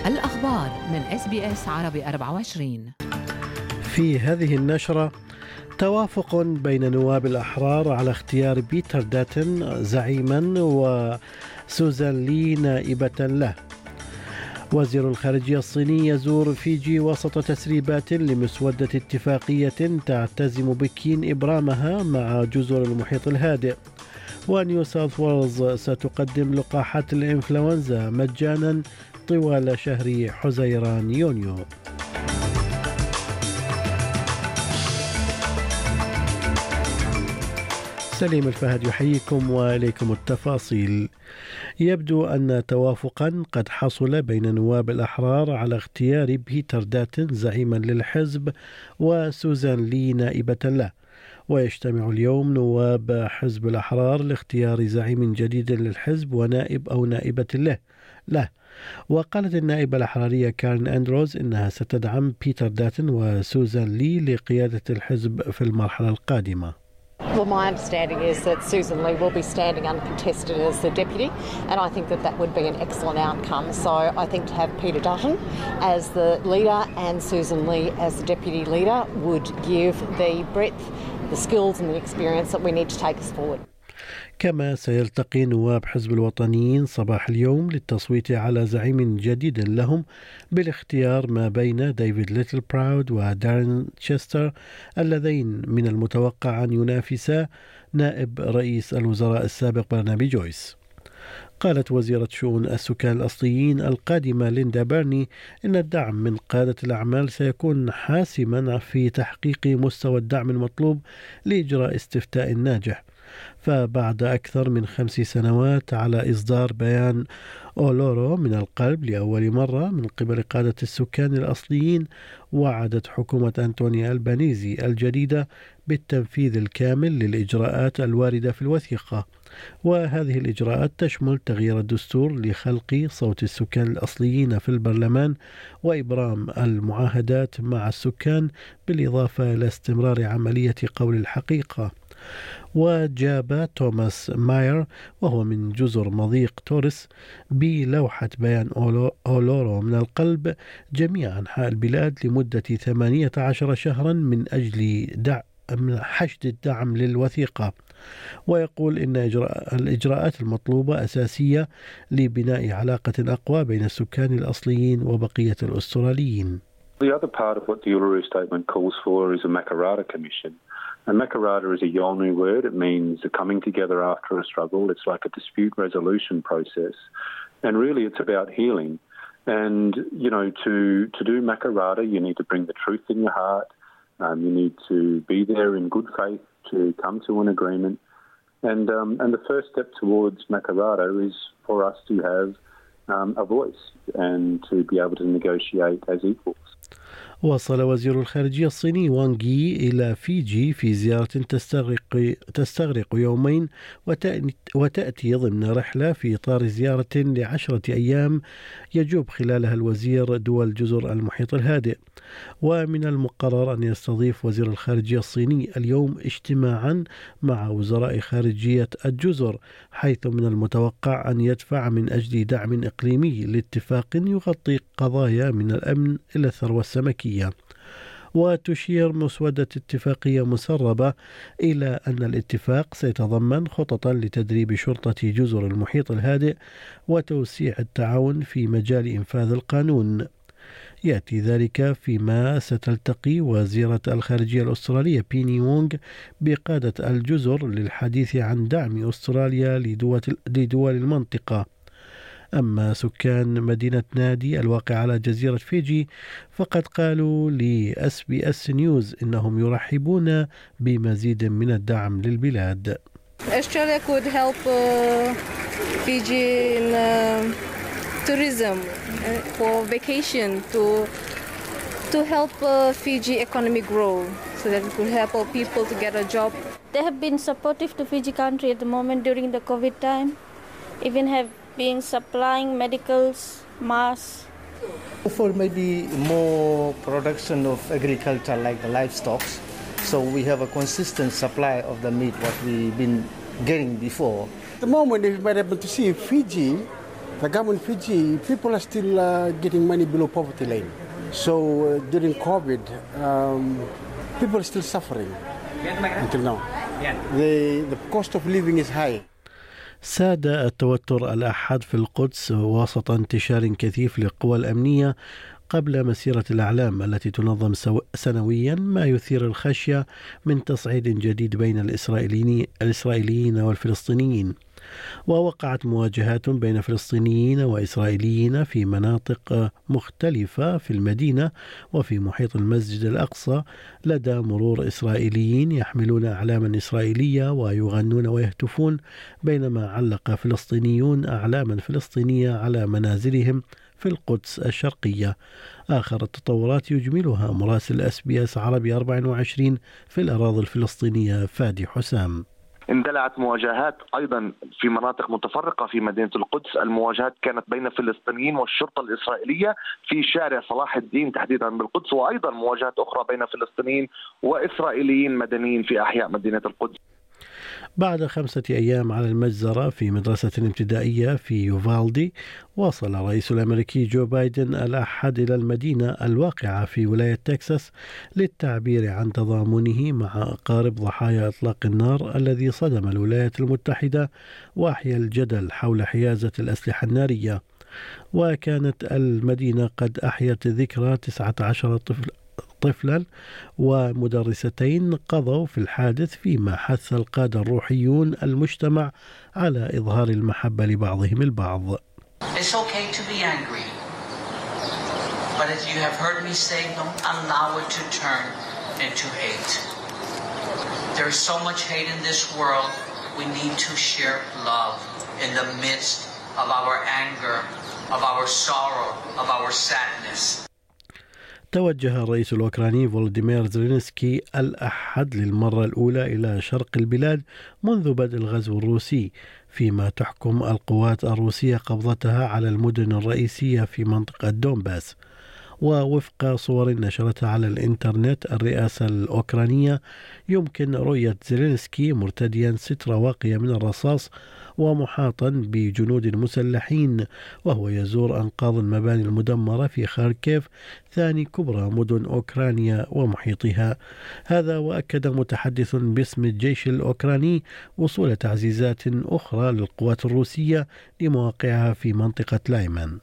الأخبار من SBS عربي 24. في هذه النشرة توافق بين نواب الأحرار على اختيار بيتر داتن زعيما وسوزان لي نائبة له. وزير الخارجية الصيني يزور فيجي وسط تسريبات لمسودة اتفاقية تعتزم بكين إبرامها مع جزر المحيط الهادئ. ونيو ساوث ويلز ستقدم لقاحات الإنفلونزا مجانا طوال شهر حزيران يونيو. سليم الفهد يحييكم وإليكم التفاصيل. يبدو أن توافقا قد حصل بين نواب الأحرار على اختيار بيتر داتن زعيما للحزب وسوزان لي نائبة له. ويجتمع اليوم نواب حزب الأحرار لاختيار زعيم جديد للحزب ونائب أو نائبة له. وقالت النائبة الأحرارية كارين أندروز إنها ستدعم بيتر داتن وسوزان لي لقيادة الحزب في المرحلة القادمة. Well, my understanding is that Susan Lee will be standing uncontested as the deputy, and I think that that would be an excellent outcome. So I think to have Peter Dutton as the leader and Susan Lee as the deputy leader would give the breadth, the skills and the experience that we need to take us forward. كما سيلتقي نواب حزب الوطنيين صباح اليوم للتصويت على زعيم جديد لهم بالاختيار ما بين ديفيد ليتل براود ودارين تشستر اللذين من المتوقع أن ينافسا نائب رئيس الوزراء السابق برنابي جويس. قالت وزيرة شؤون السكان الأصليين القادمة ليندا بيرني إن الدعم من قادة الأعمال سيكون حاسما في تحقيق مستوى الدعم المطلوب لإجراء استفتاء ناجح. فبعد أكثر من 5 سنوات على إصدار بيان أولورو من القلب لأول مرة من قبل قادة السكان الأصليين، وعدت حكومة أنتوني ألبانيزي الجديدة بالتنفيذ الكامل للإجراءات الواردة في الوثيقة. وهذه الإجراءات تشمل تغيير الدستور لخلق صوت السكان الأصليين في البرلمان وإبرام المعاهدات مع السكان بالإضافة إلى استمرار عملية قول الحقيقة. وجاب توماس ماير وهو من جزر مضيق توريس بلوحة بيان أولورو من القلب جميع أنحاء البلاد لمدة 18 شهرا من أجل حشد الدعم للوثيقة. ويقول إن الإجراءات المطلوبة أساسية لبناء علاقة أقوى بين السكان الأصليين وبقية الأستراليين. The other part of what the Uluru Statement calls for is a Makarrata Commission. And Makarrata is a Yolngu word. It means the coming together after a struggle. It's like a dispute resolution process. And really it's about healing. And, you know, to do Makarrata, you need to bring the truth in your heart. You need to be there in good faith to come to an agreement. And the first step towards Makarrata is for us to have a voice and to be able to negotiate as equals. وصل وزير الخارجية الصيني وانغ يي إلى فيجي في زيارة تستغرق يومين وتأتي ضمن رحلة في إطار زيارة ل10 أيام يجوب خلالها الوزير دول جزر المحيط الهادئ. ومن المقرر أن يستضيف وزير الخارجية الصيني اليوم اجتماعا مع وزراء خارجية الجزر، حيث من المتوقع أن يدفع من أجل دعم إقليمي لاتفاق يغطي قضايا من الأمن إلى الثروة السمكية. وتشير مسودة اتفاقية مسربة إلى أن الاتفاق سيتضمن خططا لتدريب شرطة جزر المحيط الهادئ وتوسيع التعاون في مجال إنفاذ القانون. يأتي ذلك فيما ستلتقي وزيرة الخارجية الأسترالية بيني وونغ بقادة الجزر للحديث عن دعم أستراليا لدول المنطقة. أما سكان مدينة نادي الواقع على جزيرة فيجي فقد قالوا لSBS نيوز إنهم يرحبون بمزيد من الدعم للبلاد. Australia could help Fiji in tourism for vacation to help Fiji economy grow so that it could help our people to get a job. They have been supportive to Fiji country at the moment during the COVID time, even have been supplying medicals, masks. For maybe more production of agriculture like the livestock, so we have a consistent supply of the meat what we've been getting before. At the moment, we're able to see Fiji the government Fiji, people are still getting money below poverty line. So during COVID, people are still suffering until now. The cost of living is high. ساد التوتر الأحد في القدس وسط انتشار كثيف للقوى الأمنية قبل مسيرة الأعلام التي تنظم سنويا، ما يثير الخشية من تصعيد جديد بين الإسرائيليين والفلسطينيين. ووقعت مواجهات بين فلسطينيين وإسرائيليين في مناطق مختلفة في المدينة وفي محيط المسجد الأقصى لدى مرور إسرائيليين يحملون أعلاما إسرائيلية ويغنون ويهتفون، بينما علق فلسطينيون أعلاما فلسطينية على منازلهم في القدس الشرقية. آخر التطورات يجملها مراسل SBS عربي 24 في الأراضي الفلسطينية فادي حسام. اندلعت مواجهات أيضا في مناطق متفرقة في مدينة القدس. المواجهات كانت بين الفلسطينيين والشرطة الإسرائيلية في شارع صلاح الدين تحديدا بالقدس، وأيضا مواجهات أخرى بين فلسطينيين وإسرائيليين مدنيين في أحياء مدينة القدس. بعد 5 أيام على المجزرة في مدرسة ابتدائية في يوفالدي، وصل الرئيس الأمريكي جو بايدن الأحد إلى المدينة الواقعة في ولاية تكساس للتعبير عن تضامنه مع أقارب ضحايا إطلاق النار الذي صدم الولايات المتحدة وأحيا الجدل حول حيازة الأسلحة النارية. وكانت المدينة قد أحيت ذكرى 19 طفلا ومدرستين قضوا في الحادث، فيما حث القادة الروحيون المجتمع على إظهار المحبة لبعضهم البعض. It's okay to be angry, but as you have heard me say, don't allow it to turn into hate. There is so much hate in this world. We need to share love in the midst of our anger, of our sorrow, of our sadness. توجه الرئيس الأوكراني فولوديمير زيلينسكي الأحد للمرة الأولى إلى شرق البلاد منذ بدء الغزو الروسي، فيما تحكم القوات الروسية قبضتها على المدن الرئيسية في منطقة دونباس. ووفق صور نشرتها على الإنترنت الرئاسة الأوكرانية، يمكن رؤية زيلينسكي مرتديا سترة واقية من الرصاص ومحاطا بجنود مسلحين، وهو يزور أنقاض المباني المدمرة في خاركيف، ثاني كبرى مدن أوكرانيا ومحيطها. هذا وأكد متحدث باسم الجيش الأوكراني وصول تعزيزات أخرى للقوات الروسية لمواقعها في منطقة لايمان.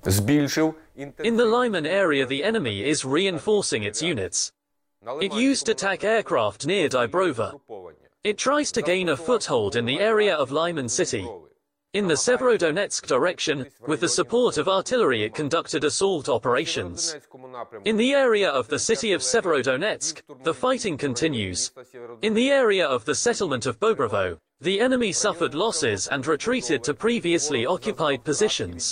In the Lyman area, the enemy is reinforcing its units. It used to attack aircraft near Dybrova. It tries to gain a foothold in the area of Lyman city. In the Severodonetsk direction, with the support of artillery, it conducted assault operations. In the area of the city of Severodonetsk, the fighting continues. In the area of the settlement of Bobrovo, the enemy suffered losses and retreated to previously occupied positions.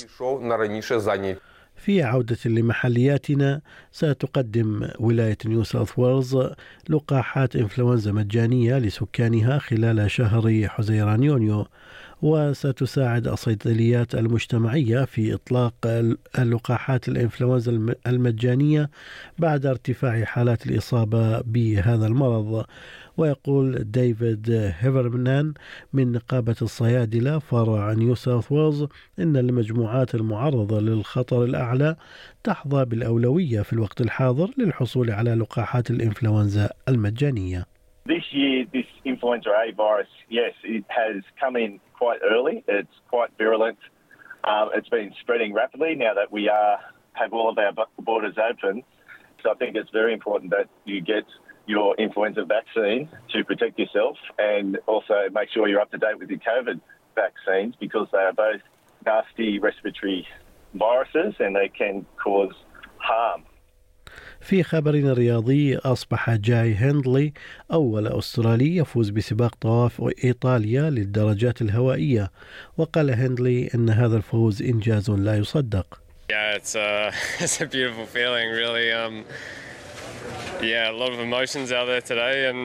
في عودة لمحلياتنا، ستقدم ولاية نيو ساوث ويلز لقاحات إنفلونزا مجانية لسكانها خلال شهر حزيران يونيو، وستساعد الصيدليات المجتمعية في إطلاق اللقاحات الإنفلونزا المجانية بعد ارتفاع حالات الإصابة بهذا المرض. ويقول ديفيد هيفرمان من نقابة الصيادلة فرع نيو ساوث ويلز إن المجموعات المعرضة للخطر الأعلى تحظى بالأولوية في الوقت الحاضر للحصول على لقاحات الإنفلونزا المجانية. This year, this influenza A virus, yes, it has come in quite early. It's quite virulent. It's been spreading rapidly now that we have all of our borders open. So I think it's very important that you get your influenza vaccine to protect yourself, and also make sure you're up to date with your COVID vaccines, because they are both nasty respiratory viruses and they can cause harm. في خبرنا الرياضي، أصبح جاي هندلي أول أسترالي يفوز بسباق طواف إيطاليا للدراجات الهوائية، وقال هندلي أن هذا الفوز إنجاز لا يصدق. Yeah, it's a beautiful feeling, really. Yeah, a lot of emotions out there today, and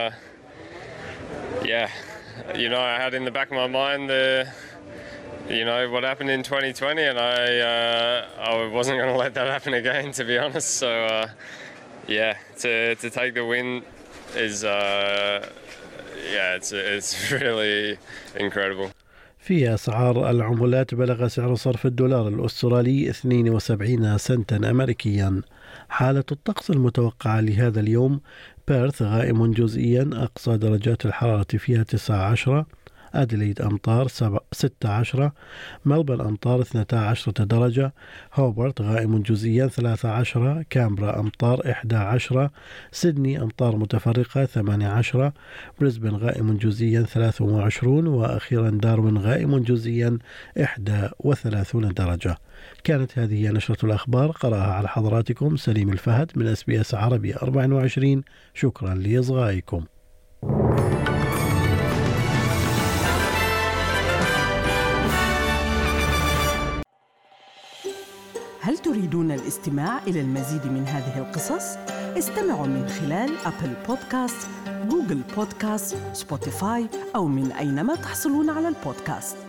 yeah, you know, I had in the back of my mind you know, what happened in 2020, and I wasn't going to let that happen again, to be honest. So yeah, to take the win is yeah, it's really incredible. في أسعار العملات بلغ سعر صرف الدولار الأسترالي 72 سنتا أمريكيا. حالة الطقس المتوقعة لهذا اليوم: بيرث غائم جزئيا، أقصى درجات الحرارة فيها 19، أديليد أمطار 16، ملبورن أمطار 12 درجة، هوبرت غائم جزئيا 13، كامبرا أمطار 11، سيدني أمطار متفرقة 18، بريسبن غائم جزئيا 23، وأخيرا داروين غائم جزئيا 31 درجة. كانت هذه نشرة الأخبار، قرأها على حضراتكم سليم الفهد من SBS عربي 24. شكرا لإصغائكم. هل تريدون الاستماع إلى المزيد من هذه القصص؟ استمعوا من خلال أبل بودكاست، جوجل بودكاست، سبوتيفاي أو من أينما تحصلون على البودكاست.